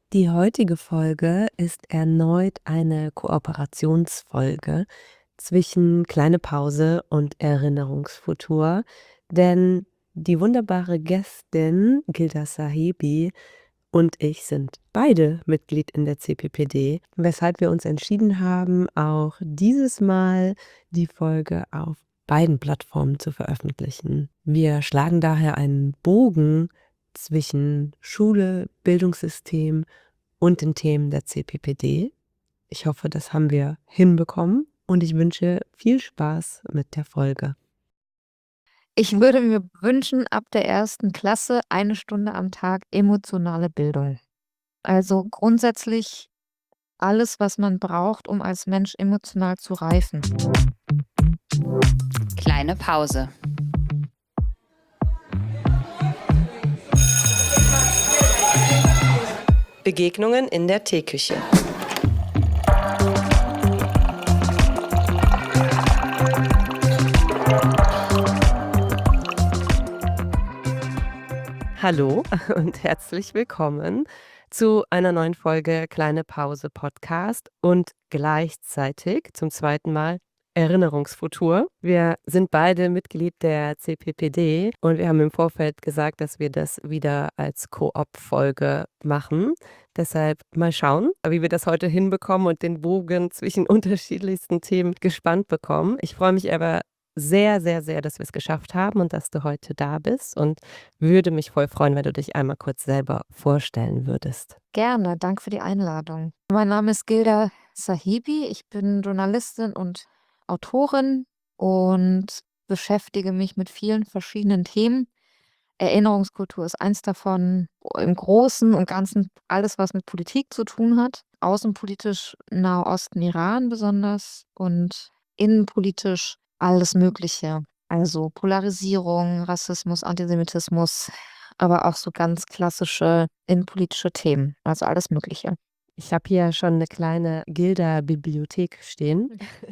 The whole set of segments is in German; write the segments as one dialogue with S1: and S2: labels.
S1: Die heutige Folge ist erneut eine Kooperationsfolge zwischen Kleine Pause und Erinnerungsfutur, denn die wunderbare Gästin Gilda Sahibi und ich sind beide Mitglied in der CPPD, weshalb wir uns entschieden haben, auch dieses Mal die Folge auf beiden Plattformen zu veröffentlichen. Wir schlagen daher einen Bogen zwischen Schule, Bildungssystem und den Themen der CPPD. Ich hoffe, das haben wir hinbekommen und ich wünsche viel Spaß mit der Folge.
S2: Ich würde mir wünschen, ab der 1. Klasse 1 Stunde am Tag emotionale Bildung. Also grundsätzlich alles, was man braucht, um als Mensch emotional zu reifen.
S3: Kleine Pause.
S1: Begegnungen in der Teeküche. Hallo und herzlich willkommen zu einer neuen Folge Kleine Pause Podcast und gleichzeitig zum zweiten Mal Erinnerungsfutur. Wir sind beide Mitglied der CPPD und wir haben im Vorfeld gesagt, dass wir das wieder als Koop-Folge machen. Deshalb mal schauen, wie wir das heute hinbekommen und den Bogen zwischen unterschiedlichsten Themen gespannt bekommen. Ich freue mich aber sehr, sehr, sehr, dass wir es geschafft haben und dass du heute da bist und würde mich voll freuen, wenn du dich einmal kurz selber vorstellen würdest.
S2: Gerne, danke für die Einladung. Mein Name ist Gilda Sahibi, ich bin Journalistin und Autorin und beschäftige mich mit vielen verschiedenen Themen. Erinnerungskultur ist eins davon. Im Großen und Ganzen alles, was mit Politik zu tun hat. Außenpolitisch Nahosten, Iran besonders und innenpolitisch alles Mögliche. Also Polarisierung, Rassismus, Antisemitismus, aber auch so ganz klassische innenpolitische Themen. Also alles Mögliche.
S1: Ich habe hier schon eine kleine Gilda-Bibliothek stehen.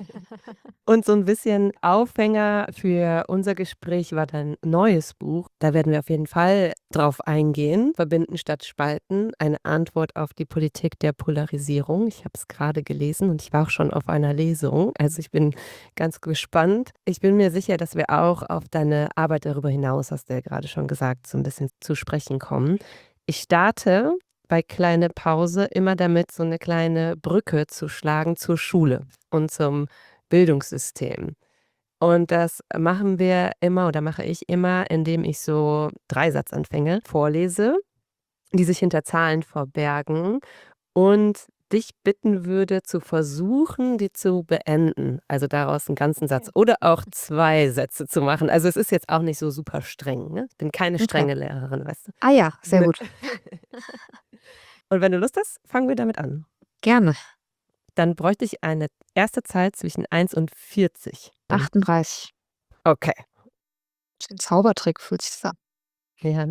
S1: Und so ein bisschen Aufhänger für unser Gespräch war dein neues Buch. Da werden wir auf jeden Fall drauf eingehen. „Verbinden statt spalten. Eine Antwort auf die Politik der Polarisierung." Ich habe es gerade gelesen und ich war auch schon auf einer Lesung. Also, ich bin ganz gespannt. Ich bin mir sicher, dass wir auch auf deine Arbeit darüber hinaus, hast du ja gerade schon gesagt, so ein bisschen zu sprechen kommen. Ich starte bei Kleine Pause immer damit, so eine kleine Brücke zu schlagen zur Schule und zum Bildungssystem. Und das machen wir immer oder mache ich immer, indem ich so Dreisatzanfänge vorlese, die sich hinter Zahlen verbergen und dich bitten würde, zu versuchen, die zu beenden. Also daraus einen ganzen Satz oder auch 2 Sätze zu machen. Also, es ist jetzt auch nicht so super streng, ne? Ich bin keine
S2: Okay.
S1: strenge Lehrerin, weißt du?
S2: Ah ja, sehr
S1: Ne.
S2: gut.
S1: Und wenn du Lust hast, fangen wir damit an.
S2: Gerne.
S1: Dann bräuchte ich eine erste Zahl zwischen 1 und 40.
S2: 38.
S1: Okay.
S2: Ein Zaubertrick fühlt sich das an.
S1: Ja.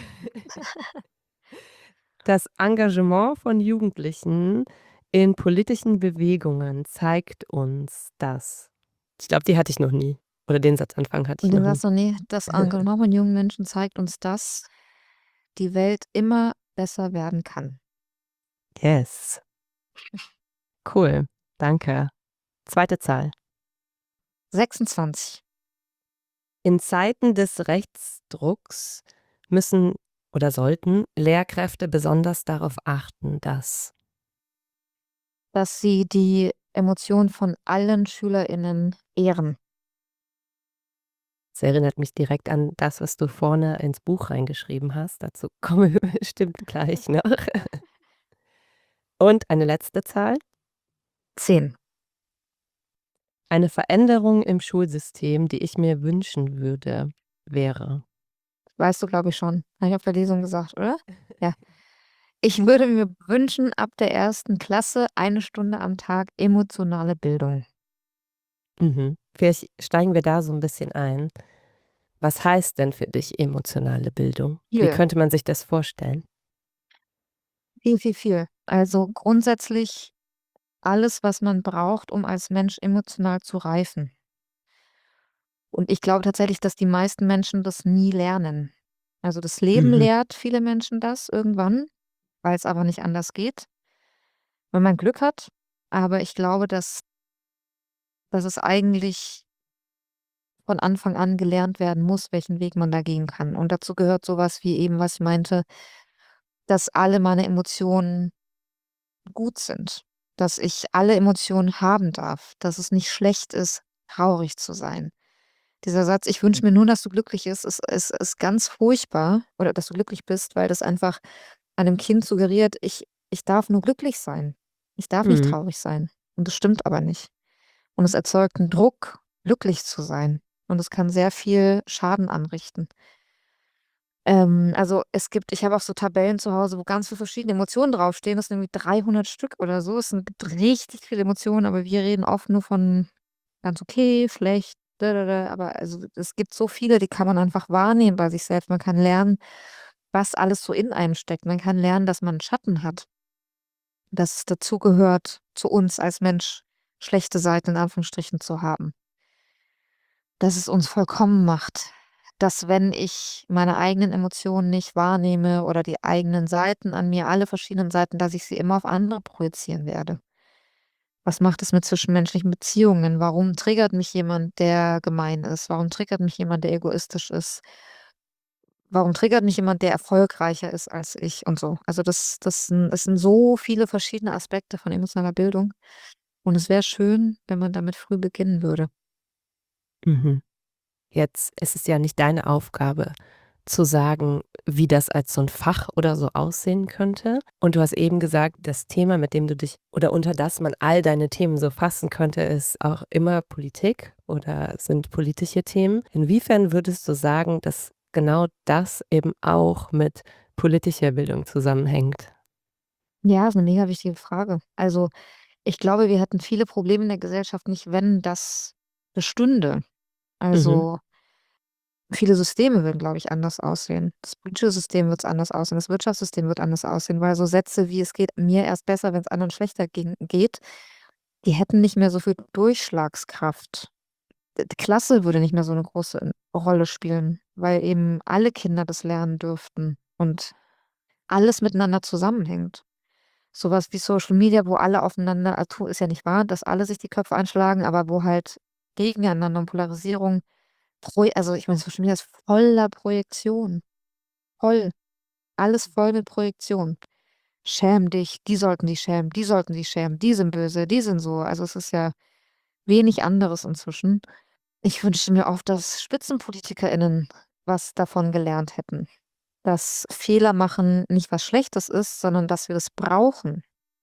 S1: Das Engagement von Jugendlichen in politischen Bewegungen zeigt uns, dass ich glaube, die hatte ich noch nie. Oder den Satzanfang hatte ich
S2: Und
S1: noch
S2: du
S1: nie.
S2: sagst so: „Ne, das Engagement von jungen Menschen zeigt uns, dass die Welt immer besser werden kann."
S1: Yes, cool, danke. Zweite Zahl.
S2: 26.
S1: In Zeiten des Rechtsdrucks müssen oder sollten Lehrkräfte besonders darauf achten, dass
S2: Dass sie die Emotionen von allen SchülerInnen ehren.
S1: es erinnert mich direkt an das, was du vorne ins Buch reingeschrieben hast. Dazu kommen wir bestimmt gleich noch. Und eine letzte Zahl.
S2: 10.
S1: Eine Veränderung im Schulsystem, die ich mir wünschen würde, wäre.
S2: Weißt du, glaube ich, schon. Habe ich auf der Lesung gesagt, oder? Ja. Ich würde mir wünschen, ab der 1. Klasse 1 Stunde am Tag emotionale Bildung.
S1: Vielleicht steigen wir da so ein bisschen ein. Was heißt denn für dich emotionale Bildung? Wie
S2: Viel,
S1: könnte man sich das vorstellen?
S2: viel, viel, viel. Also grundsätzlich alles, was man braucht, um als Mensch emotional zu reifen. Und ich glaube tatsächlich, dass die meisten Menschen das nie lernen. Also das Leben
S1: Mhm.
S2: lehrt viele Menschen das irgendwann, weil es aber nicht anders geht, wenn man Glück hat. Aber ich glaube, dass es eigentlich von Anfang an gelernt werden muss, welchen Weg man da gehen kann. Und dazu gehört sowas wie eben, was ich meinte, dass alle meine Emotionen gut sind, dass ich alle Emotionen haben darf, dass es nicht schlecht ist, traurig zu sein. Dieser Satz: „Ich wünsche mir nur, dass du glücklich ist ganz furchtbar oder dass du glücklich bist“, weil das einfach einem Kind suggeriert, ich darf nur glücklich sein. Ich darf nicht
S1: Mhm.
S2: traurig sein. Und das stimmt aber nicht. Und es erzeugt 'n Druck, glücklich zu sein. Und es kann sehr viel Schaden anrichten. Also, ich habe auch so Tabellen zu Hause, wo ganz viele verschiedene Emotionen draufstehen. Das sind irgendwie 300 Stück oder so. Es sind gibt richtig viele Emotionen, aber wir reden oft nur von ganz okay, schlecht, aber also, es gibt so viele, die kann man einfach wahrnehmen bei sich selbst. Man kann lernen, was alles so in einem steckt. Man kann lernen, dass man 'n Schatten hat, dass es dazugehört, zu uns als Mensch schlechte Seiten in Anführungsstrichen zu haben. Dass es uns vollkommen macht, dass wenn ich meine eigenen Emotionen nicht wahrnehme oder die eigenen Seiten an mir, alle verschiedenen Seiten, dass ich sie immer auf andere projizieren werde. Was macht es mit zwischenmenschlichen Beziehungen? Warum triggert mich jemand, der gemein ist? Warum triggert mich jemand, der egoistisch ist? Warum triggert mich jemand, der erfolgreicher ist als ich und so? Also, das sind so viele verschiedene Aspekte von emotionaler Bildung und es wäre schön, wenn man damit früh beginnen würde.
S1: Mhm. Jetzt ist es ja nicht deine Aufgabe zu sagen, wie das als so 'n Fach oder so aussehen könnte. Und du hast eben gesagt, das Thema, mit dem du dich oder unter das man all deine Themen so fassen könnte, ist auch immer Politik oder sind politische Themen. Inwiefern würdest du sagen, dass genau das eben auch mit politischer Bildung zusammenhängt?
S2: Ja, ist 'ne mega wichtige Frage. Also, ich glaube, wir hätten viele Probleme in der Gesellschaft nicht, wenn das bestünde.
S1: Mhm,
S2: Also, viele Systeme würden, glaube ich, anders aussehen. Das politische System wird anders aussehen, das Wirtschaftssystem wird anders aussehen, weil so Sätze wie: „Es geht mir erst besser, wenn's anderen schlechter geht“, die hätten nicht mehr so viel Durchschlagskraft. Die Klasse würde nicht mehr so 'ne große Rolle spielen, weil eben alle Kinder das lernen dürften und alles miteinander zusammenhängt. So was wie Social Media, wo alle aufeinander ist ja nicht wahr, dass alle sich die Köpfe einschlagen, aber wo halt gegeneinander und Polarisierung also, ich meine, Social Media ist voller Projektion, voll. Alles voll mit Projektion. „Schäm dich, die sollten dich schämen, die sollten sich schämen, die sind böse, die sind so.“ Also, es ist ja wenig anderes inzwischen. Ich wünschte mir oft, dass SpitzenpolitikerInnen was davon gelernt hätten, dass Fehler machen nicht was Schlechtes ist, sondern dass wir das brauchen.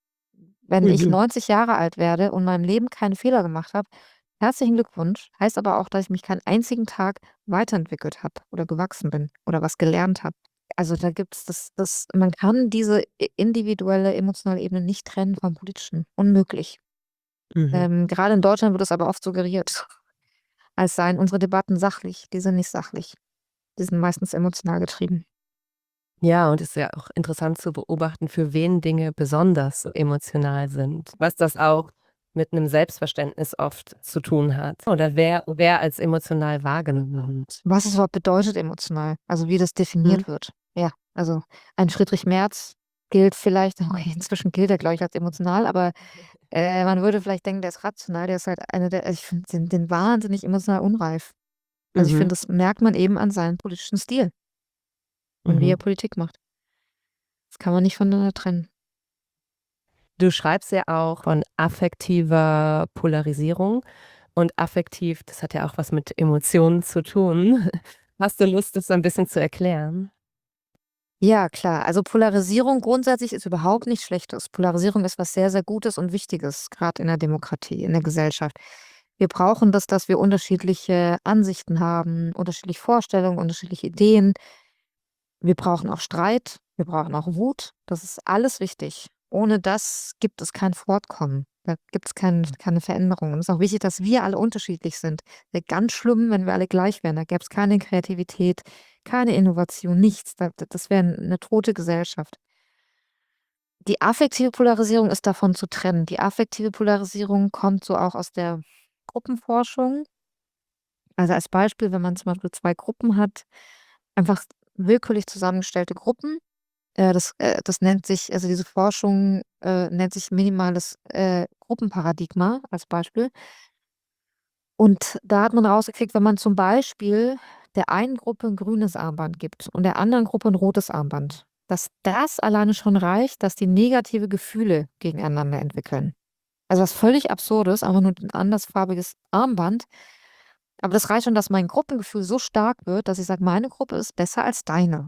S2: Wenn ich
S1: mhm,
S2: 90 Jahre alt werde und in meinem Leben keine Fehler gemacht habe, herzlichen Glückwunsch. Heißt aber auch, dass ich mich keinen einzigen Tag weiterentwickelt habe oder gewachsen bin oder was gelernt habe. Also, da gibt's das man kann diese individuelle, emotionale Ebene nicht trennen vom Politischen. Unmöglich.
S1: mhm.
S2: Grade in Deutschland wird es aber oft suggeriert, als seien unsere Debatten sachlich. Die sind nicht sachlich. Die sind meistens emotional getrieben.
S1: Ja, und es ist ja auch interessant zu beobachten, für wen Dinge besonders so emotional sind, was das auch mit 'nem Selbstverständnis oft zu tun hat oder wer als emotional wahrgenommen wird.
S2: Was es überhaupt bedeutet emotional, also wie das
S1: Mhm,
S2: definiert wird. Ja, also ein Friedrich Merz gilt vielleicht okay, inzwischen gilt er, glaube ich, als emotional, aber, man würde vielleicht denken, der ist rational, der ist halt einer der ich finde den wahnsinnig emotional unreif. Also, ich
S1: mhm,
S2: finde, das merkt man eben an seinem politischen Stil und wie
S1: mhm.
S2: er Politik macht. Das kann man nicht voneinander trennen.
S1: Du schreibst ja auch von affektiver Polarisierung und affektiv, das hat ja auch was mit Emotionen zu tun. Hast du Lust, das so 'n bisschen zu erklären?
S2: Ja, klar. Also, Polarisierung grundsätzlich ist überhaupt nichts Schlechtes. Polarisierung ist was sehr, sehr Gutes und Wichtiges, gerade in der Demokratie, in der Gesellschaft. Wir brauchen das, dass wir unterschiedliche Ansichten haben, unterschiedliche Vorstellungen, unterschiedliche Ideen. Wir brauchen auch Streit, wir brauchen auch Wut. Das ist alles wichtig. Ohne das gibt es kein Fortkommen. Da gibt es keine Veränderung. Und es ist auch wichtig, dass wir alle unterschiedlich sind. Wäre ganz schlimm, wenn wir alle gleich wären. Da gäbe es keine Kreativität, keine Innovation, nichts. Das wäre eine tote Gesellschaft. Die affektive Polarisierung ist davon zu trennen. Die affektive Polarisierung kommt so auch aus der Gruppenforschung. Also als Beispiel, wenn man zum Beispiel 2 Gruppen hat, einfach willkürlich zusammengestellte Gruppen. Das nennt sich, also diese Forschung nennt sich minimales Gruppenparadigma als Beispiel. Und da hat man rausgekriegt, wenn man zum Beispiel der einen Gruppe ein grünes Armband gibt und der anderen Gruppe ein rotes Armband, dass das alleine schon reicht, dass die negative Gefühle gegeneinander entwickeln. Also was völlig Absurdes, einfach nur ein andersfarbiges Armband. Aber das reicht schon, dass mein Gruppengefühl so stark wird, dass ich sage, meine Gruppe ist besser als deine.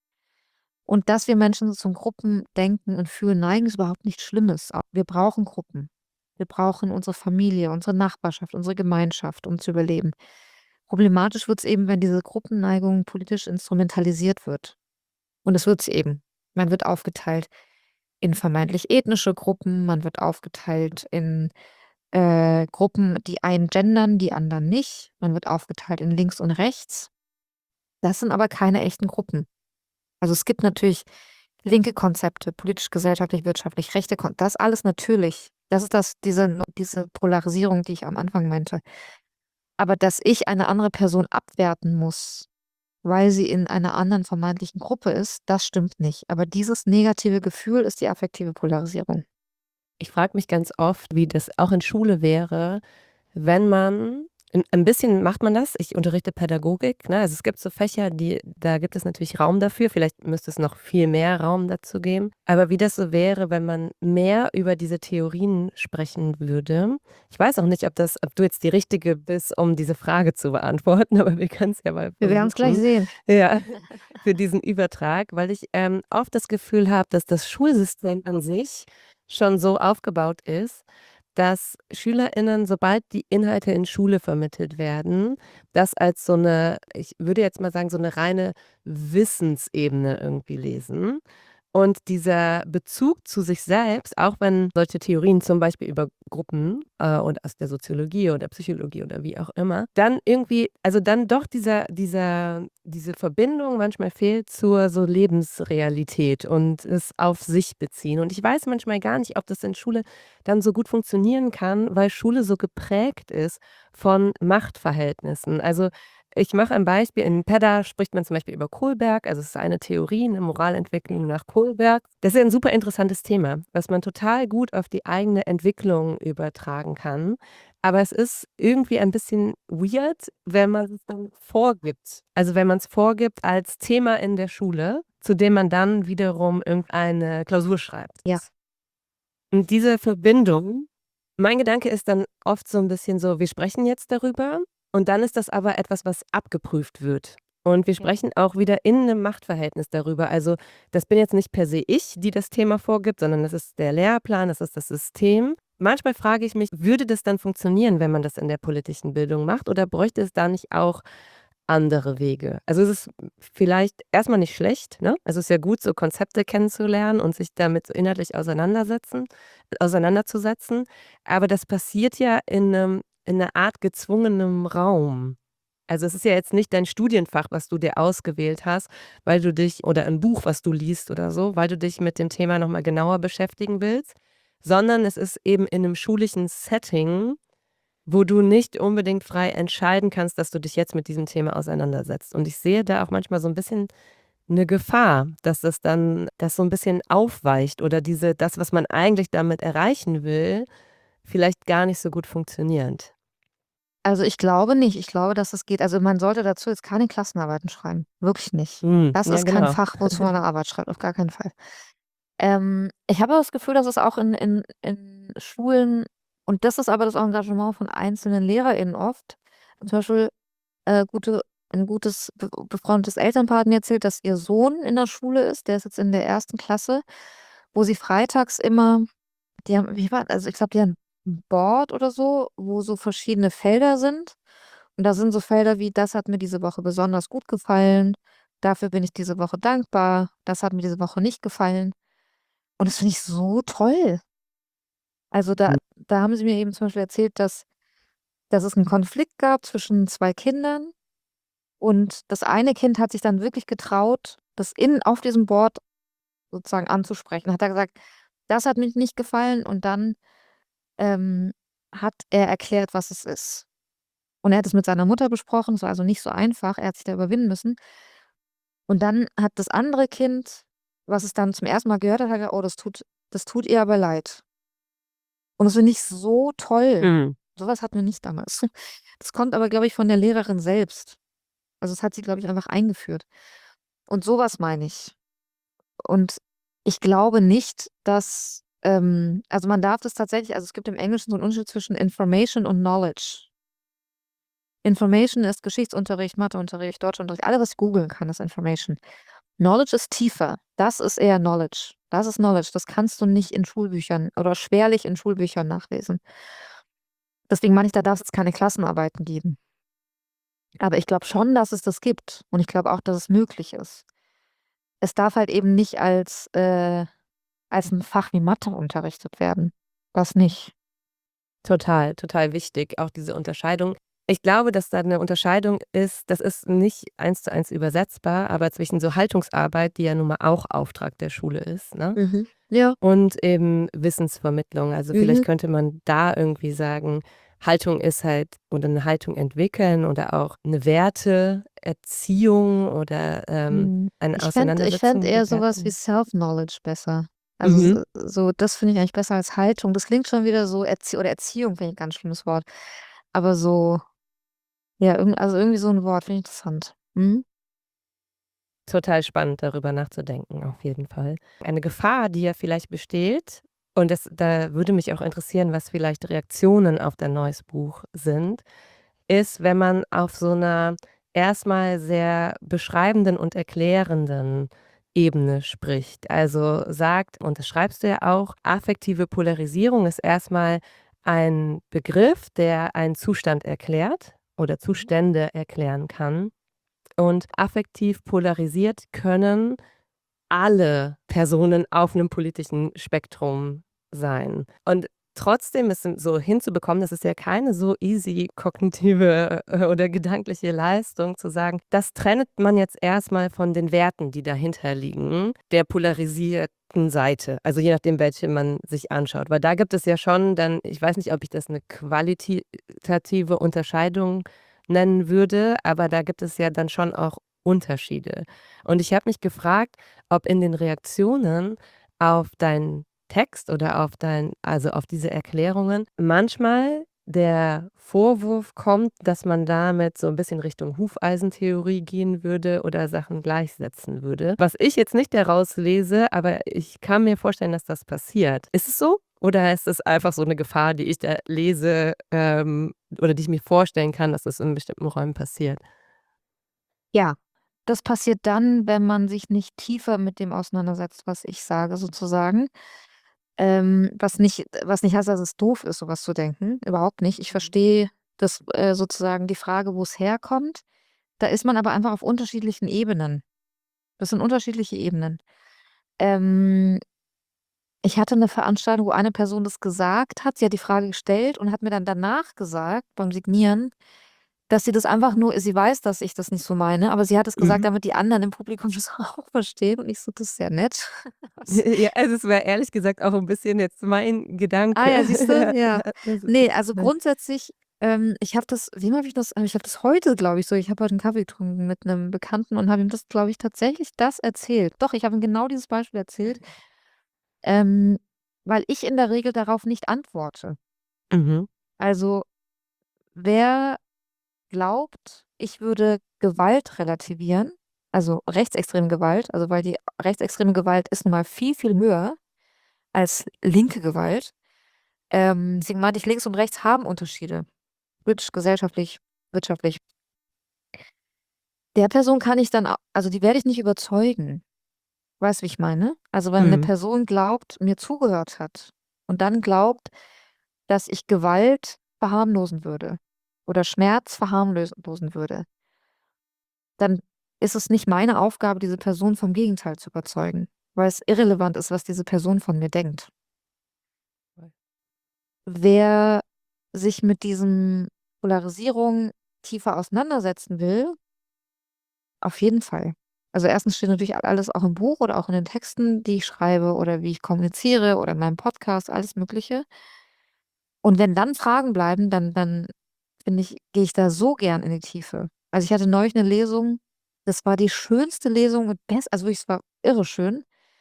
S2: Und dass wir Menschen so zum Gruppendenken und Fühlen neigen, ist überhaupt nichts Schlimmes. Wir brauchen Gruppen. Wir brauchen unsere Familie, unsere Nachbarschaft, unsere Gemeinschaft, um zu überleben. Problematisch wird es eben, wenn diese Gruppenneigung politisch instrumentalisiert wird. Und es wird es eben. Man wird aufgeteilt in vermeintlich ethnische Gruppen, man wird aufgeteilt in Gruppen, die einen gendern, die anderen nicht. Man wird aufgeteilt in links und rechts. Das sind aber keine echten Gruppen. Also es gibt natürlich linke Konzepte, politisch, gesellschaftlich, wirtschaftlich, rechte Konzepte, das alles natürlich. Das ist diese Polarisierung, die ich am Anfang meinte. Aber dass ich eine andere Person abwerten muss, weil sie in einer anderen vermeintlichen Gruppe ist, das stimmt nicht. Aber dieses negative Gefühl ist die affektive Polarisierung.
S1: Ich frage mich ganz oft, wie das auch in Schule wäre, wenn man ein bisschen macht man das. Ich unterrichte Pädagogik, ne? Also, es gibt so Fächer, da gibt es natürlich Raum dafür. Vielleicht müsste es noch viel mehr Raum dazu geben. Aber wie das so wäre, wenn man mehr über diese Theorien sprechen würde. Ich weiß auch nicht, ob du jetzt die Richtige bist, um diese Frage zu beantworten, aber wir können's ja mal
S2: Wir werden es gleich
S1: versuchen.
S2: sehen.
S1: Ja, für diesen Übertrag, weil ich, oft das Gefühl habe, dass das Schulsystem an sich schon so aufgebaut ist, dass SchülerInnen, sobald die Inhalte in Schule vermittelt werden, das als so 'ne, ich würde jetzt mal sagen, so 'ne reine Wissensebene irgendwie lesen. Und dieser Bezug zu sich selbst, auch wenn solche Theorien zum Beispiel über Gruppen, und aus der Soziologie oder Psychologie oder wie auch immer, dann irgendwie, also dann doch diese Verbindung manchmal fehlt zur so Lebensrealität und es auf sich beziehen. Und ich weiß manchmal gar nicht, ob das in Schule dann so gut funktionieren kann, weil Schule so geprägt ist von Machtverhältnissen. Also, ich mache ein Beispiel. In PEDA spricht man zum Beispiel über Kohlberg. Also, es ist eine Theorie, 'ne Moralentwicklung nach Kohlberg. Das ist ja 'n super interessantes Thema, was man total gut auf die eigene Entwicklung übertragen kann. Aber es ist irgendwie ein bisschen weird, wenn man es dann vorgibt. Also, wenn man's vorgibt als Thema in der Schule, zu dem man dann wiederum irgendeine Klausur schreibt.
S2: Ja.
S1: Und diese Verbindung, mein Gedanke ist dann oft so 'n bisschen so: Wir sprechen jetzt darüber und dann ist das aber etwas, was abgeprüft wird. Und wir
S2: Ja.
S1: sprechen auch wieder in 'nem Machtverhältnis darüber. Also, das bin jetzt nicht per se ich, die das Thema vorgibt, sondern das ist der Lehrplan, das ist das System. Manchmal frage ich mich, würde das dann funktionieren, wenn man das in der politischen Bildung macht, oder bräuchte es da nicht auch andere Wege? Also, es ist vielleicht erst mal nicht schlecht, ne? Also, es ist ja gut, so Konzepte kennenzulernen und sich damit so inhaltlich auseinanderzusetzen, aber das passiert ja in 'ner Art gezwungenem Raum. Also, es ist ja jetzt nicht dein Studienfach, was du dir ausgewählt hast, weil du dich, oder 'n Buch, was du liest oder so, weil du dich mit dem Thema noch mal genauer beschäftigen willst, sondern es ist eben in 'nem schulischen Setting, wo du nicht unbedingt frei entscheiden kannst, dass du dich jetzt mit diesem Thema auseinandersetzt. Und ich sehe da auch manchmal so 'n bisschen 'ne Gefahr, dass das dann das so 'n bisschen aufweicht oder das, was man eigentlich damit erreichen will, vielleicht gar nicht so gut funktioniert.
S2: Also, ich glaube nicht. Ich glaube, dass es geht. Also, man sollte dazu jetzt keine Klassenarbeiten schreiben, wirklich nicht. Das
S1: Ja
S2: ist kein
S1: genau.
S2: Fach, wozu man 'ne Arbeit schreibt, auf gar keinen Fall. Ich habe aber das Gefühl, dass es auch in Schulen, und das ist aber das Engagement von einzelnen LehrerInnen oft, zum Beispiel, gute 'n gutes befreundetes Elternpaar hat mir erzählt, dass ihr Sohn in der Schule ist, der ist jetzt in der ersten Klasse, wo sie freitags immer, die haben, wie war, also, ich glaube, die haben 'n Board oder so, wo so verschiedene Felder sind. Und da sind so Felder wie: „Das hat mir diese Woche besonders gut gefallen. Dafür bin ich diese Woche dankbar. Das hat mir diese Woche nicht gefallen.“ Und das finde ich so toll. Also, da haben sie mir eben zum Beispiel erzählt, dass es 'n Konflikt gab zwischen 2 Kindern, und das eine Kind hat sich dann wirklich getraut, das auf diesem Board sozusagen anzusprechen. Hat er gesagt: „Das hat mir nicht gefallen“, und dann, ähm, hat er erklärt, was es ist. Und er hat es mit seiner Mutter besprochen, es war also nicht so einfach. Er hat sich da überwinden müssen. Und dann hat das andere Kind was es dann zum ersten Mal gehört hat, hat gesagt: „Oh, das tut ihr aber leid.“ Und das finde ich so toll.
S1: Mhm.
S2: So was hatten wir nicht damals. Das kommt aber, glaube ich, von der Lehrerin selbst. Also, das hat sie, glaube ich, einfach eingeführt. Und so was meine ich. Und ich glaube nicht, dass also, man darf das tatsächlich, also, es gibt im Englischen so 'n Unterschied zwischen Information und Knowledge. Information ist Geschichtsunterricht, Matheunterricht, Deutschunterricht, alles, was ich googeln kann, ist Information. Knowledge ist tiefer. Das ist eher Knowledge. Das ist Knowledge. Das kannst du nicht in Schulbüchern oder schwerlich in Schulbüchern nachlesen. Deswegen meine ich, da darf's jetzt keine Klassenarbeiten geben. Aber ich glaube schon, dass es das gibt und ich glaube auch, dass es möglich ist. Es darf halt eben nicht als 'n Fach wie Mathe unterrichtet werden. Das nicht.
S1: Total, total wichtig, auch diese Unterscheidung. Ich glaube, dass da 'ne Unterscheidung ist, das ist nicht eins zu eins übersetzbar, aber zwischen so Haltungsarbeit, die ja nun mal auch Auftrag der Schule ist, ne?
S2: Mhm. Ja.
S1: Und eben Wissensvermittlung. Also, vielleicht
S2: Mhm.
S1: könnte man da irgendwie sagen, Haltung ist halt oder 'ne Haltung entwickeln oder auch 'ne Werteerziehung oder, eine
S2: Ich fände
S1: Auseinandersetzung
S2: eher
S1: mit
S2: so was wie
S1: Werten.
S2: Self-Knowledge besser. Also,
S1: Mhm.
S2: so das finde ich eigentlich besser als Haltung. Das klingt schon wieder so Erziehung finde ich 'n ganz schlimmes Wort. Aber so, ja, irgendwie so 'n Wort finde ich interessant. Mhm.
S1: Total spannend, darüber nachzudenken, auf jeden Fall. Eine Gefahr, die ja vielleicht besteht, und da würde mich auch interessieren, was vielleicht Reaktionen auf dein neues Buch sind, ist, wenn man auf so 'ner erstmal sehr beschreibenden und erklärenden Ebene spricht. Also sagt, und das schreibst du ja auch, affektive Polarisierung ist erstmal ein Begriff, der einen Zustand erklärt oder Zustände erklären kann. Und affektiv polarisiert können alle Personen auf 'nem politischen Spektrum sein. Und trotzdem es so hinzubekommen, das ist ja keine so easy kognitive, oder gedankliche Leistung zu sagen, das trennt man jetzt erst mal von den Werten, die dahinter liegen, der polarisierten Seite, also je nachdem, welche man sich anschaut. Weil da gibt es ja schon dann, ich weiß nicht, ob ich das 'ne qualitative Unterscheidung nennen würde, aber da gibt es ja dann schon auch Unterschiede. Und ich habe mich gefragt, ob in den Reaktionen auf deinen Text oder auf diese Erklärungen manchmal der Vorwurf kommt, dass man damit so 'n bisschen Richtung Hufeisentheorie gehen würde oder Sachen gleichsetzen würde. Was ich jetzt nicht daraus lese, aber ich kann mir vorstellen, dass das passiert. Ist es so? Oder ist es einfach so 'ne Gefahr, die ich da lese, oder die ich mir vorstellen kann, dass das in bestimmten Räumen passiert?
S2: Ja, das passiert dann, wenn man sich nicht tiefer mit dem auseinandersetzt, was ich sage sozusagen. Was nicht heißt, dass es doof ist, so was zu denken, überhaupt nicht. Ich
S1: Mhm.
S2: verstehe das, sozusagen die Frage, wo's herkommt. Da ist man aber einfach auf unterschiedlichen Ebenen. Das sind unterschiedliche Ebenen. Ähm, Ich hatte 'ne Veranstaltung, wo eine Person das gesagt hat. Sie hat die Frage gestellt und hat mir dann danach gesagt beim Signieren, dass sie das einfach nur sie weiß, dass ich das nicht so meine, aber sie hat es gesagt,
S1: Mhm.
S2: damit die anderen im Publikum das auch verstehen und ich so: „Das ist ja nett.“ Was
S1: Ja, also, es wäre ehrlich gesagt auch 'n bisschen jetzt mein
S2: Ah
S1: Gedanke.
S2: ja, siehst du? Ja.
S1: Das ist
S2: Ne, also
S1: nett.
S2: grundsätzlich, ich habe das wem habe ich das ich habe das heute, glaube ich, so, ich habe heute 'n Kaffee getrunken mit 'nem Bekannten und habe ihm das, glaube ich, tatsächlich das erzählt. Doch, ich habe ihm genau dieses Beispiel erzählt, ähm, weil ich in der Regel darauf nicht antworte.
S1: Mhm.
S2: Also, wer glaubt, ich würde Gewalt relativieren, also rechtsextreme Gewalt, also weil die rechtsextreme Gewalt ist nun mal viel, viel höher als linke Gewalt. Deswegen meinte ich, links und rechts haben Unterschiede, politisch, gesellschaftlich, wirtschaftlich. Der Person kann ich dann also die werde ich nicht überzeugen. Weißt du, wie ich meine? Also, wenn 'ne
S1: Mhm.
S2: Person glaubt, mir zugehört hat und dann glaubt, dass ich Gewalt verharmlosen würde oder Schmerz verharmlosen würde, dann ist es nicht meine Aufgabe, diese Person vom Gegenteil zu überzeugen, weil es irrelevant ist, was diese Person von mir denkt. Wer sich mit diesen Polarisierung tiefer auseinandersetzen will, auf jeden Fall. Also, erstens steht natürlich alles auch im Buch oder auch in den Texten, die ich schreibe oder wie ich kommuniziere oder in meinem Podcast, alles Mögliche. Und wenn dann Fragen bleiben, dann finde ich, gehe ich da so gern in die Tiefe. Also, ich hatte neulich 'ne Lesung, das war die schönste Lesung und also wirklich, es war irre schön.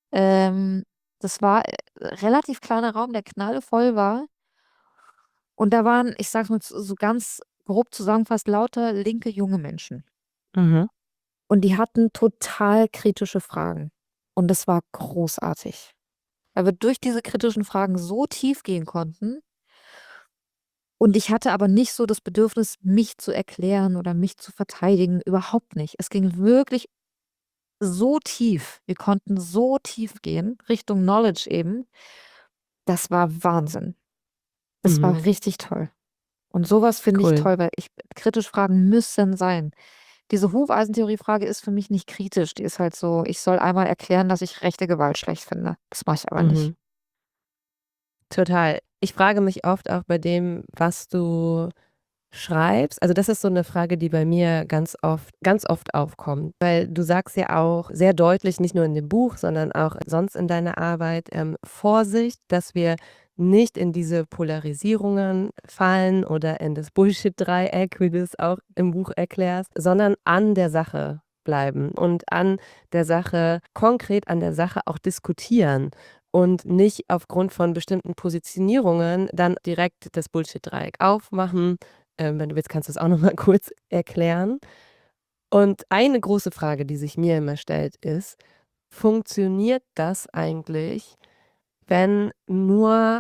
S2: Ähm, Das war relativ kleiner Raum, der knallvoll war. Und da waren, ich sag's mal so ganz grob zusammengefasst, lauter linke junge Menschen.
S1: Mhm.
S2: Und die hatten total kritische Fragen. Und das war großartig, weil wir durch diese kritischen Fragen so tief gehen konnten. Und ich hatte aber nicht so das Bedürfnis, mich zu erklären oder mich zu verteidigen. Überhaupt nicht. Es ging wirklich so tief. Wir konnten so tief gehen, Richtung Knowledge eben. Das war Wahnsinn. Das
S1: Mhm.
S2: war richtig toll. Und sowas finde ich
S1: Cool.
S2: toll, weil kritische Fragen müssen sein. Diese Hufeisentheorie-Frage ist für mich nicht kritisch. Die ist halt so, ich soll einmal erklären, dass ich rechte Gewalt schlecht finde. Das mache ich aber nicht.
S1: Mhm. Total. Ich frage mich oft auch bei dem, was du schreibst, also das ist so 'ne Frage, die bei mir ganz oft aufkommt, weil du sagst ja auch sehr deutlich, nicht nur in dem Buch, sondern auch sonst in deiner Arbeit, Vorsicht, dass wir nicht in diese Polarisierungen fallen oder in das Bullshit-Dreieck, wie du es auch im Buch erklärst, sondern an der Sache bleiben und an der Sache konkret an der Sache auch diskutieren und nicht aufgrund von bestimmten Positionierungen dann direkt das Bullshit-Dreieck aufmachen. Wenn du willst, kannst du es auch noch mal kurz erklären. Und eine große Frage, die sich mir immer stellt, ist: Funktioniert das eigentlich, wenn nur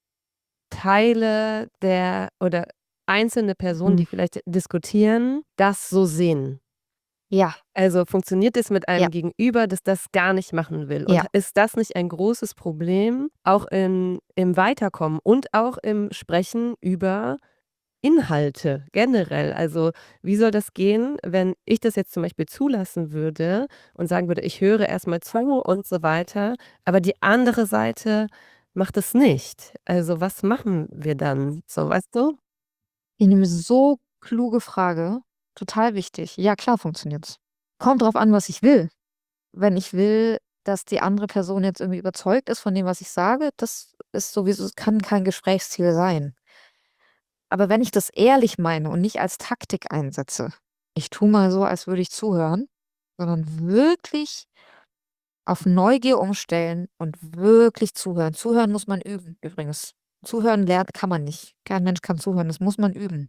S1: Teile der oder einzelne Personen,
S2: Mhm.
S1: die vielleicht diskutieren, das so sehen?
S2: Ja,
S1: Also, funktioniert es mit
S2: ja,
S1: einem Gegenüber, das das gar nicht machen will? Und
S2: ja.
S1: ist das nicht ein großes Problem, auch im Weiterkommen und auch im Sprechen über Inhalte generell? Also, wie soll das gehen, wenn ich das jetzt zum Beispiel zulassen würde und sagen würde: „Ich höre erst mal zu“ und so weiter, aber die andere Seite macht es nicht. Also, was machen wir dann? So, weißt du?
S2: Eine so kluge Frage. Total wichtig. Ja, klar funktioniert's. Kommt drauf an, was ich will. Wenn ich will, dass die andere Person jetzt irgendwie überzeugt ist von dem, was ich sage, das ist sowieso, es kann kein Gesprächsziel sein. Aber wenn ich das ehrlich meine und nicht als Taktik einsetze, ich tue mal so, als würde ich zuhören, sondern wirklich auf Neugier umstellen und wirklich zuhören. Zuhören muss man üben, übrigens. Zuhören lernt kann man nicht. Kein Mensch kann zuhören, das muss man üben.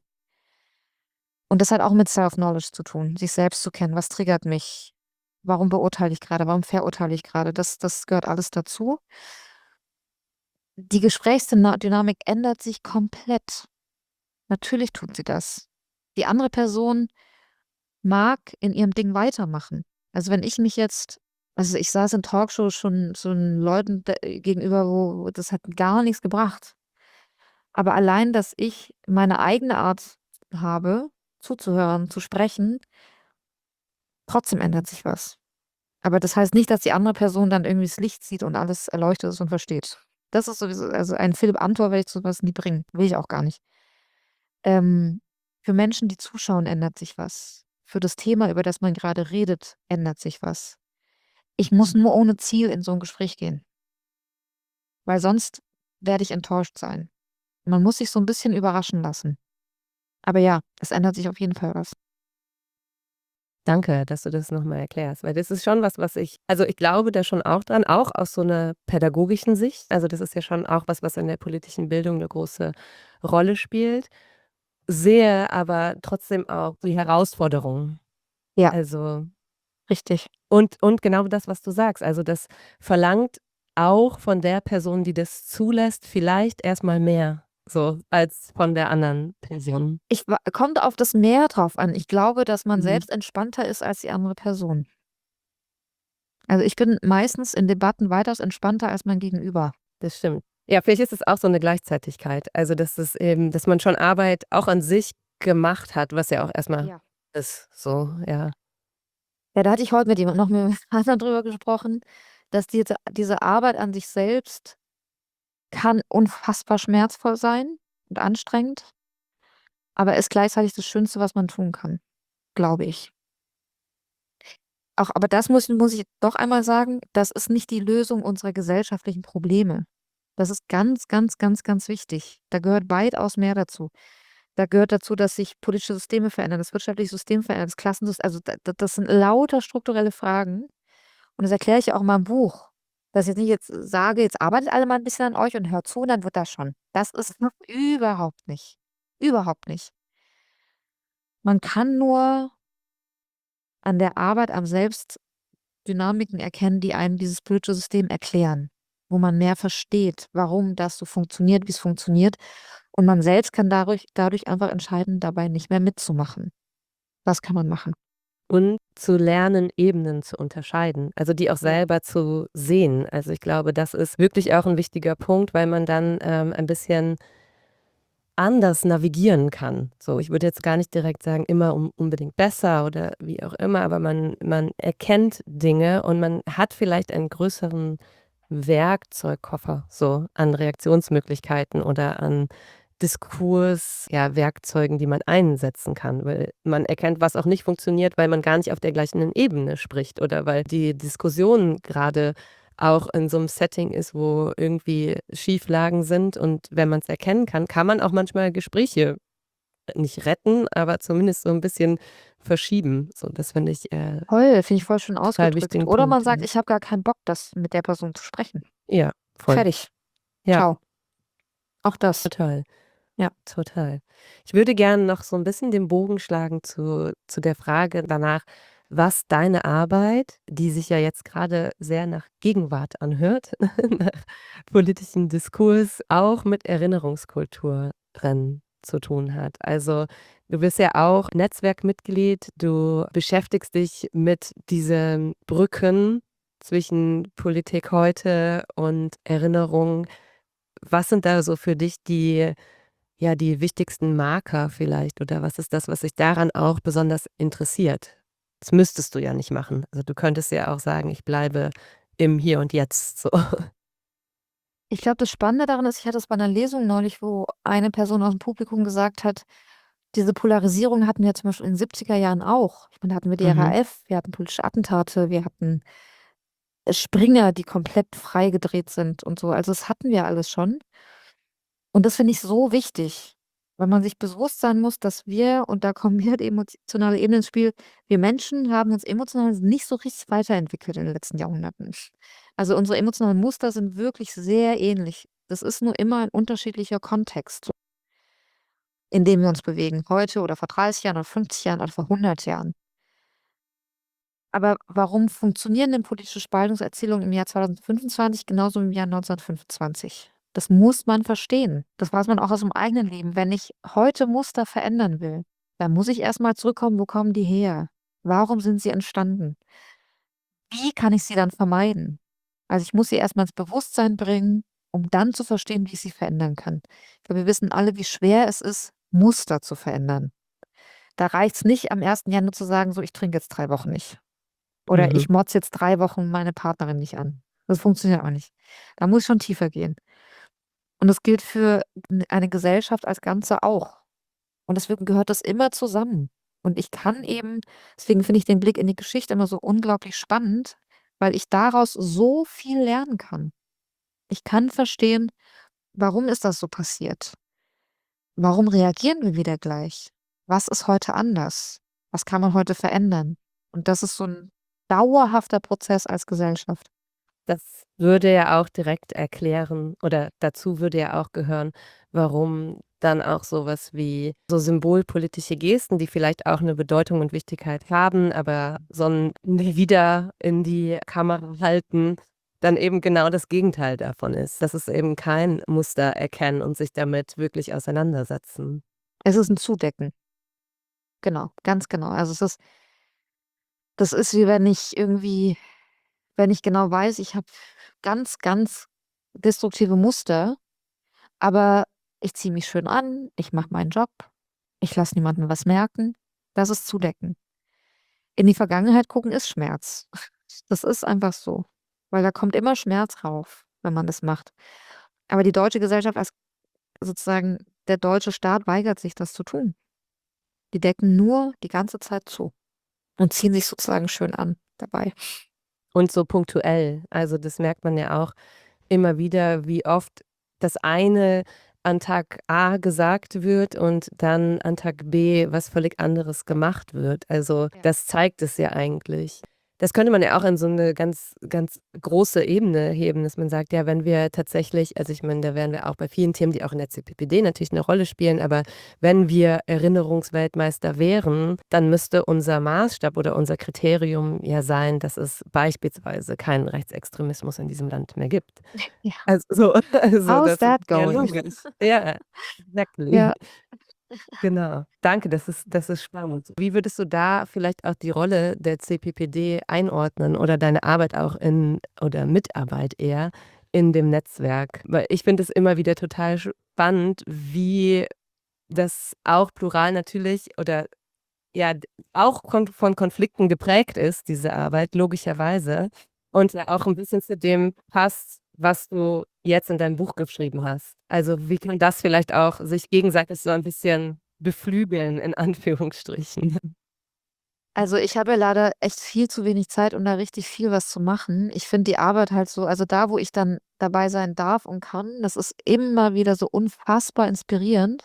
S2: Und das hat auch mit Self-Knowledge zu tun, sich selbst zu kennen. Was triggert mich? Warum beurteile ich gerade? Warum verurteile ich gerade? Das gehört alles dazu. Die Gesprächsdynamik ändert sich komplett. Natürlich tut sie das. Die andere Person mag in ihrem Ding weitermachen. Also wenn ich mich jetzt, also ich saß in Talkshows schon so Leuten gegenüber, wo das hat gar nichts gebracht. Aber allein, dass ich meine eigene Art habe, zuzuhören, zu sprechen, trotzdem ändert sich was. Aber das heißt nicht, dass die andere Person dann irgendwie das Licht sieht und alles erleuchtet ist und versteht. Das ist sowieso, also ein Philipp Amthor werde ich zu was nie bringen. Will ich auch gar nicht. Ähm, für Menschen, die zuschauen, ändert sich was. Für das Thema, über das man gerade redet, ändert sich was. Ich muss nur ohne Ziel in so ein Gespräch gehen, weil sonst werde ich enttäuscht sein. Man muss sich so ein bisschen überraschen lassen. Aber ja, es ändert sich auf jeden Fall was.
S1: Danke, dass du das noch mal erklärst, weil das ist schon was, was ich glaube da schon auch dran, auch aus so 'ner pädagogischen Sicht. Also, das ist ja schon auch was, was in der politischen Bildung 'ne große Rolle spielt. Sehe aber trotzdem auch die Herausforderung.
S2: Ja,
S1: Also
S2: richtig.
S1: und genau das, was du sagst. Also, das verlangt auch von der Person, die das zulässt, vielleicht erst mal mehr so als von der anderen Person.
S2: Kommt auf das Mehr drauf an. Ich glaube, dass man
S1: Mhm.
S2: selbst entspannter ist als die andere Person. Also, ich bin meistens in Debatten weitaus entspannter als mein Gegenüber.
S1: Das stimmt. Ja, vielleicht ist es auch so 'ne Gleichzeitigkeit. Also, dass man schon Arbeit auch an sich gemacht hat, was ja auch erst mal
S2: Ja.
S1: ist, so, ja.
S2: Ja, da hatte ich heute mit jemand anderem drüber gesprochen, dass diese Arbeit an sich selbst kann unfassbar schmerzvoll sein und anstrengend, aber ist gleichzeitig das Schönste, was man tun kann, glaube ich. Auch aber das muss ich doch einmal sagen, das ist nicht die Lösung unserer gesellschaftlichen Probleme. Das ist ganz, ganz, ganz, ganz wichtig. Da gehört weitaus mehr dazu. Da gehört dazu, dass sich politische Systeme verändern, das wirtschaftliche System verändert, das Klassensystem, also das sind lauter strukturelle Fragen und das erkläre ich ja auch in meinem Buch. Dass ich jetzt nicht jetzt sage, jetzt arbeitet alle mal ein bisschen an euch und hört zu, dann wird das schon. Das ist überhaupt nicht. Überhaupt nicht. Man kann nur an der Arbeit am Selbst Dynamiken erkennen, die einem dieses politische System erklären, wo man mehr versteht, warum das so funktioniert, wie es funktioniert. Und man selbst kann dadurch einfach entscheiden, dabei nicht mehr mitzumachen. Das kann man machen.
S1: Und zu lernen, Ebenen zu unterscheiden, also die auch
S2: Ja.
S1: selber zu sehen. Also ich glaube, das ist wirklich auch ein wichtiger Punkt, weil man dann ein bisschen anders navigieren kann. So, ich würde jetzt gar nicht direkt sagen, immer unbedingt besser oder wie auch immer, aber man erkennt Dinge und man hat vielleicht einen größeren Werkzeugkoffer so an Reaktionsmöglichkeiten oder an Diskurs, ja, Werkzeugen, die man einsetzen kann, weil man erkennt, was auch nicht funktioniert, weil man gar nicht auf der gleichen Ebene spricht oder weil die Diskussion gerade auch in so einem Setting ist, wo irgendwie Schieflagen sind und wenn man es erkennen kann, kann man auch manchmal Gespräche nicht retten, aber zumindest so ein bisschen verschieben. So, das finde ich,
S2: Toll, finde ich voll schön
S1: total
S2: ausgedrückt.
S1: wichtigen
S2: Oder man
S1: Punkt,
S2: sagt,
S1: ja.
S2: ich habe gar keinen Bock, das mit der Person zu sprechen.
S1: Ja, voll.
S2: Fertig.
S1: Ja,
S2: Ciao. Auch das.
S1: total.
S2: Ja.
S1: Total. Ich würde gerne noch so ein bisschen den Bogen schlagen zu der Frage danach, was deine Arbeit, die sich ja jetzt gerade sehr nach Gegenwart anhört, nach politischem Diskurs, auch mit Erinnerungskulturen zu tun hat. Also, du bist ja auch Netzwerkmitglied, du beschäftigst dich mit diesen Brücken zwischen Politik heute und Erinnerung. Was sind da so für dich die wichtigsten Marker vielleicht oder was ist das, was dich daran auch besonders interessiert? Das müsstest du ja nicht machen. Also, du könntest ja auch sagen: „Ich bleibe im Hier und Jetzt“, so.
S2: Ich glaube, das Spannende daran ist, ich hatte es bei einer Lesung neulich, wo eine Person aus dem Publikum gesagt hat, diese Polarisierung hatten wir zum Beispiel in den 70er Jahren auch. Ich meine, da hatten wir die
S1: Mhm.
S2: RAF, wir hatten politische Attentate, wir hatten Springer, die komplett freigedreht sind und so. Also, das hatten wir alles schon. Und das finde ich so wichtig, weil man sich bewusst sein muss, dass wir, und da kommen wieder die emotionale Ebene ins Spiel, wir Menschen haben uns emotional nicht so richtig weiterentwickelt in den letzten Jahrhunderten. Also, unsere emotionalen Muster sind wirklich sehr ähnlich. Das ist nur immer ein unterschiedlicher Kontext, in dem wir uns bewegen, heute oder vor 30 Jahren oder 50 Jahren oder vor 100 Jahren. Aber warum funktionieren denn politische Spaltungserzählungen im Jahr 2025 genauso wie im Jahr 1925? Das muss man verstehen. Das weiß man auch aus dem eigenen Leben. Wenn ich heute Muster verändern will, dann muss ich erst mal zurückkommen, wo kommen die her? Warum sind sie entstanden? Wie kann ich sie dann vermeiden? Also, ich muss sie erst mal ins Bewusstsein bringen, um dann zu verstehen, wie ich sie verändern kann. Ich glaube, wir wissen alle, wie schwer es ist, Muster zu verändern. Da reicht's nicht, am 1. Januar zu sagen: „So, ich trinke jetzt 3 Wochen nicht.“ Oder
S1: Mhm.
S2: ich motze jetzt 3 Wochen meine Partnerin nicht an. Das funktioniert auch nicht. Da muss ich schon tiefer gehen. Und das gilt für eine Gesellschaft als Ganze auch. Und deswegen gehört das immer zusammen. Und ich kann eben deswegen finde ich den Blick in die Geschichte immer so unglaublich spannend, weil ich daraus so viel lernen kann. Ich kann verstehen, warum ist das so passiert? Warum reagieren wir wieder gleich? Was ist heute anders? Was kann man heute verändern? Und das ist so ein dauerhafter Prozess als Gesellschaft.
S1: Das würde ja auch direkt erklären oder dazu würde ja auch gehören, warum dann auch so was wie so symbolpolitische Gesten, die vielleicht auch 'ne Bedeutung und Wichtigkeit haben, aber so 'n „nie wieder in die Kamera halten“ dann eben genau das Gegenteil davon ist. Das ist eben kein Muster erkennen und sich damit wirklich auseinandersetzen.
S2: Es ist 'n Zudecken. Genau, ganz genau. Also, das ist wie wenn ich genau weiß, ich habe ganz, ganz destruktive Muster, aber ich ziehe mich schön an, ich mache meinen Job, ich lasse niemandem was merken. Das ist Zudecken. In die Vergangenheit gucken ist Schmerz. Das ist einfach so, weil da kommt immer Schmerz rauf, wenn man das macht. Aber die deutsche Gesellschaft als sozusagen der deutsche Staat weigert sich, das zu tun. Die decken nur die ganze Zeit zu und ziehen sich sozusagen schön an dabei.
S1: Und so punktuell. Also, das merkt man ja auch immer wieder, wie oft das eine an Tag A gesagt wird und dann an Tag B was völlig anderes gemacht wird. Also,
S2: Ja.
S1: das zeigt es ja eigentlich. Das könnte man ja auch in so 'ne ganz, ganz große Ebene heben, dass man sagt, ja, wenn wir tatsächlich also, ich meine, da wären wir auch bei vielen Themen, die auch in der CPPD natürlich 'ne Rolle spielen, aber wenn wir Erinnerungsweltmeister wären, dann müsste unser Maßstab oder unser Kriterium ja sein, dass es beispielsweise keinen Rechtsextremismus in diesem Land mehr gibt.
S2: Ja.
S1: Also so also,
S2: How's
S1: das ist
S2: that
S1: ja
S2: going?
S1: logisch. Ja, exactly.
S2: Ja.
S1: Genau. Danke, das ist spannend. Wie würdest du da vielleicht auch die Rolle der CPPD einordnen oder deine Arbeit auch in oder Mitarbeit eher in dem Netzwerk? Weil ich finde es immer wieder total spannend, wie das auch plural natürlich oder ja, auch von Konflikten geprägt ist, diese Arbeit, logischerweise. Und ja auch ein bisschen zu dem passt, was du jetzt in deinem Buch geschrieben hast. Also, wie kann das vielleicht auch sich gegenseitig so ein bisschen beflügeln in Anführungsstrichen?
S2: Also, ich habe ja leider echt viel zu wenig Zeit, um da richtig viel was zu machen. Ich finde die Arbeit halt so also, da, wo ich dann dabei sein darf und kann, das ist immer wieder so unfassbar inspirierend,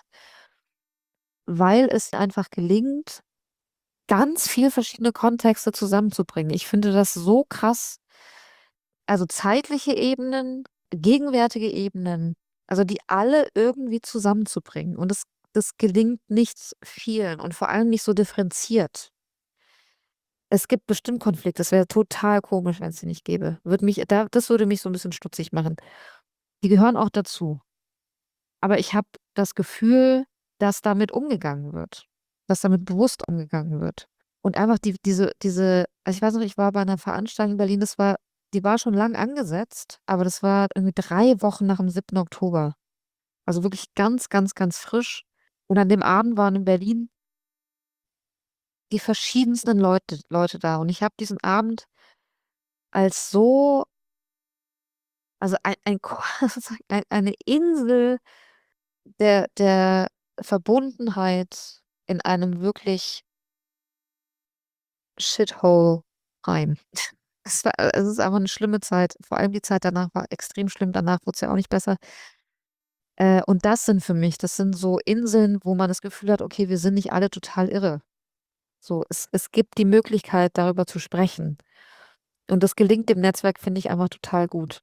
S2: weil es einfach gelingt, ganz viel verschiedene Kontexte zusammenzubringen. Ich finde das so krass. Also, zeitliche Ebenen, gegenwärtige Ebenen, also, die alle irgendwie zusammenzubringen. Und das gelingt nicht vielen und vor allem nicht so differenziert. Es gibt bestimmt Konflikte. Es wäre total komisch, wenn es sie nicht gäbe. Das würde mich so 'n bisschen stutzig machen. Die gehören auch dazu. Aber ich habe das Gefühl, dass damit umgegangen wird, dass damit bewusst umgegangen wird. Und einfach diese also, ich weiß noch, ich war bei 'ner Veranstaltung in Berlin, die war schon lang angesetzt, aber das war irgendwie 3 Wochen nach dem 7. Oktober. Also, wirklich ganz, ganz, ganz frisch. Und an dem Abend waren in Berlin die verschiedensten Leute da. Und ich habe diesen Abend als so also, ein Ko sozusagen eine Insel der Verbundenheit in einem wirklich Shithole rein. Es ist einfach 'ne schlimme Zeit. Vor allem die Zeit danach war extrem schlimm. Danach wurd's ja auch nicht besser. Und das sind so Inseln, wo man das Gefühl hat: „Okay, wir sind nicht alle total irre." So, es gibt die Möglichkeit, darüber zu sprechen. Und das gelingt dem Netzwerk, finde ich, einfach total gut.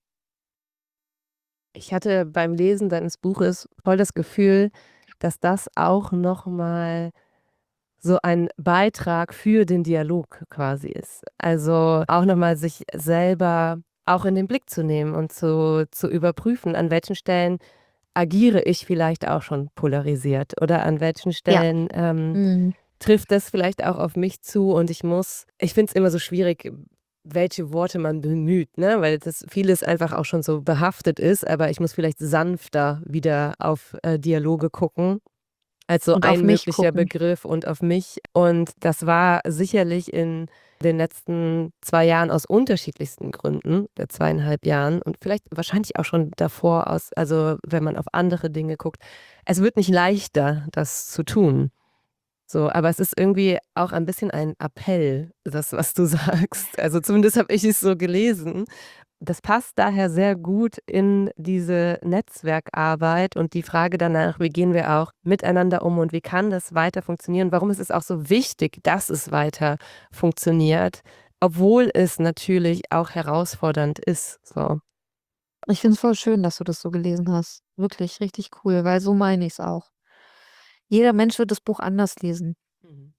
S1: Ich hatte beim Lesen deines Buches voll das Gefühl, dass das auch noch mal so ein Beitrag für den Dialog quasi ist. Also, auch noch mal sich selber auch in den Blick zu nehmen und zu überprüfen, an welchen Stellen agiere ich vielleicht auch schon polarisiert oder an welchen
S2: Ja.
S1: Stellen,
S2: Mhm.
S1: trifft das vielleicht auch auf mich zu und ich finde es immer so schwierig, welche Worte man bemüht, ne, weil das vieles einfach auch schon so behaftet ist, aber ich muss vielleicht sanfter wieder auf, Dialoge gucken als so
S2: Und auf
S1: ein
S2: mich
S1: möglicher
S2: gucken.
S1: Begriff und auf mich. Und das war sicherlich in den letzten 2 Jahren aus unterschiedlichsten Gründen, der 2,5 Jahren und vielleicht wahrscheinlich auch schon davor aus also, wenn man auf andere Dinge guckt. Es wird nicht leichter, das zu tun. So, aber es ist irgendwie auch ein bisschen ein Appell, das, was du sagst. Also, zumindest habe ich es so gelesen. Das passt daher sehr gut in diese Netzwerkarbeit und die Frage danach, wie gehen wir auch miteinander um und wie kann das weiter funktionieren? Warum ist es auch so wichtig, dass es weiter funktioniert, obwohl es natürlich auch herausfordernd ist, so.
S2: Ich finde es voll schön, dass du das so gelesen hast. Wirklich richtig cool, weil so meine ich's auch. Jeder Mensch wird das Buch anders lesen
S1: Mhm.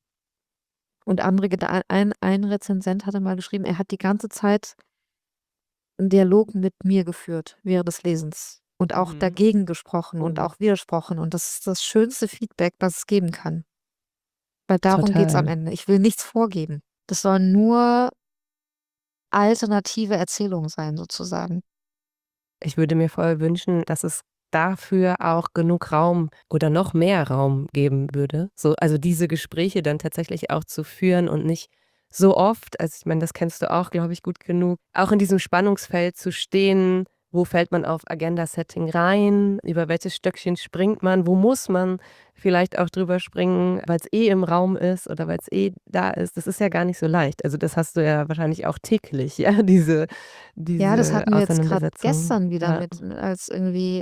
S2: und andere Geda ein Rezensent hatte mal geschrieben, er hat die ganze Zeit 'n Dialog mit mir geführt während des Lesens und auch
S1: Mhm.
S2: dagegen gesprochen und
S1: Mhm.
S2: auch widersprochen und das ist das schönste Feedback, das es geben kann. Weil darum geht's am
S1: Total.
S2: Ende. Ich will nichts vorgeben. Das sollen nur alternative Erzählungen sein sozusagen.
S1: Ich würde mir voll wünschen, dass es dafür auch genug Raum oder noch mehr Raum geben würde. So, also diese Gespräche dann tatsächlich auch zu führen und nicht so oft, also ich meine, das kennst du auch, glaube ich, gut genug, auch in diesem Spannungsfeld zu stehen, wo fällt man auf Agenda-Setting rein, über welches Stöckchen springt man, wo muss man vielleicht auch drüber springen, weil es eh im Raum ist oder weil es eh da ist. Das ist ja gar nicht so leicht. Also das hast du ja wahrscheinlich auch täglich, ja, diese
S2: Ja, das
S1: diese
S2: hatten wir jetzt grad
S1: Auseinandersetzung.
S2: gestern wieder
S1: Ja.
S2: mit als irgendwie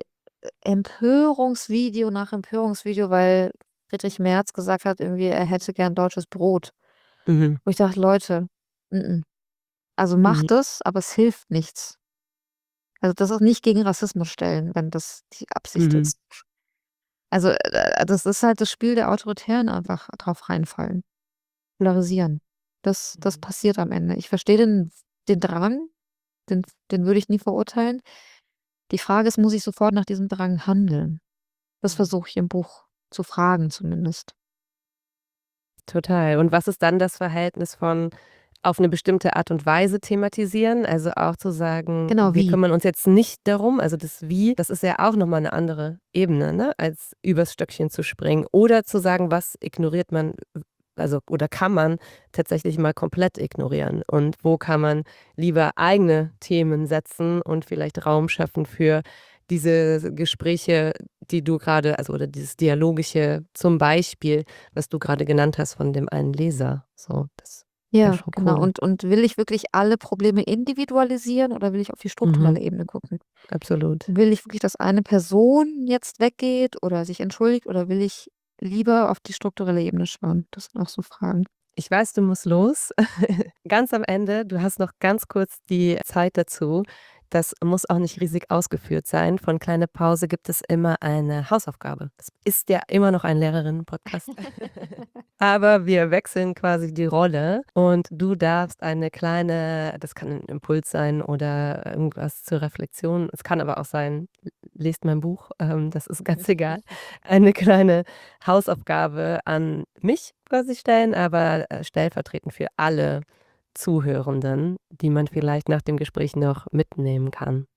S2: Empörungsvideo nach Empörungsvideo, weil Friedrich Merz gesagt hat, irgendwie, er hätte gern deutsches Brot.
S1: Mhm.
S2: Wo ich dachte: „Leute, mm-mm. Also mach
S1: Mhm.
S2: das, aber es hilft nichts. Also das ist nicht gegen Rassismus stellen, wenn das die Absicht
S1: Mhm.
S2: ist. Also, das ist halt das Spiel der Autoritären, einfach drauf reinfallen, polarisieren. Das
S1: Mhm.
S2: passiert am Ende. Ich verstehe den Drang, den würde ich nie verurteilen. Die Frage ist, muss ich sofort nach diesem Drang handeln? Das
S1: Mhm.
S2: versuche ich im Buch zu fragen zumindest.
S1: Total. Und was ist dann das Verhältnis von auf 'ne bestimmte Art und Weise thematisieren? Also, auch zu sagen:
S2: Genau,
S1: „Wir
S2: wie?
S1: kümmern uns jetzt nicht darum“, also das Wie, das ist ja auch noch mal 'ne andere Ebene, ne, als übers Stöckchen zu springen oder zu sagen, was ignoriert man, also oder kann man tatsächlich mal komplett ignorieren und wo kann man lieber eigene Themen setzen und vielleicht Raum schaffen für diese Gespräche, die du grade, also oder dieses Dialogische, zum Beispiel, was du grade genannt hast von dem einen Leser. So, das wäre
S2: Ja,
S1: schon
S2: genau.
S1: cool.
S2: Und will ich wirklich alle Probleme individualisieren oder will ich auf die
S1: Mhm,
S2: strukturelle Ebene gucken?
S1: absolut.
S2: Will ich wirklich, dass eine Person jetzt weggeht oder sich entschuldigt oder will ich lieber auf die strukturelle Ebene schauen? Das sind auch so Fragen.
S1: Ich weiß, du musst los. Ganz am Ende, du hast noch ganz kurz die Zeit dazu. Das muss auch nicht riesig ausgeführt sein. Von Kleine Pause gibt es immer eine Hausaufgabe. Das ist ja immer noch ein Lehrerinnen-Podcast. Aber wir wechseln quasi die Rolle und du darfst eine kleine, das kann 'n Impuls sein oder irgendwas zur Reflexion. Es kann aber auch sein, lest mein Buch, das ist ganz egal. Eine kleine Hausaufgabe an mich quasi stellen, aber, stellvertretend für alle Zuhörenden, die man vielleicht nach dem Gespräch noch mitnehmen kann.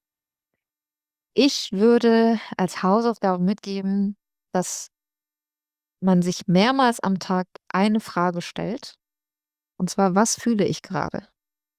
S2: Ich würde als Hausaufgabe mitgeben, dass man sich mehrmals am Tag eine Frage stellt, und zwar: „Was fühle ich gerade?“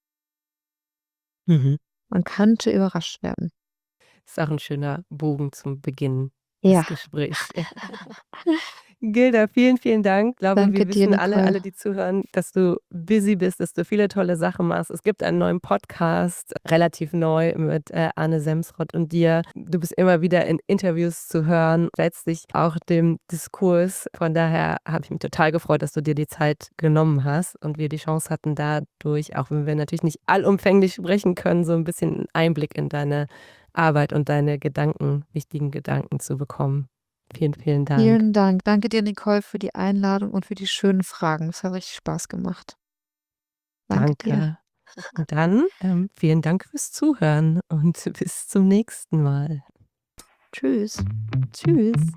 S1: Mhm.
S2: Man könnte überrascht werden.
S1: Ist auch 'n schöner Bogen zum Beginn des
S2: Ja.
S1: Gesprächs. Gilda, vielen, vielen Dank. Glaube,
S2: Danke
S1: wir
S2: dir,
S1: wissen
S2: Nicole.
S1: alle, die zuhören, dass du busy bist, dass du viele tolle Sachen machst. Es gibt einen neuen Podcast, relativ neu mit, Arne Semsrott und dir. Du bist immer wieder in Interviews zu hören, stellst dich auch dem Diskurs. Von daher habe ich mich total gefreut, dass du dir die Zeit genommen hast und wir die Chance hatten, dadurch, auch wenn wir natürlich nicht allumfänglich sprechen können, so 'n bisschen 'n Einblick in deine Arbeit und deine Gedanken, wichtigen Gedanken zu bekommen. Vielen, vielen Dank.
S2: Vielen Dank. Danke dir, Nicole, für die Einladung und für die schönen Fragen. Es hat richtig Spaß gemacht. Danke dir.
S1: Danke. Und dann, vielen Dank fürs Zuhören und bis zum nächsten Mal.
S2: Tschüss.
S1: Tschüss.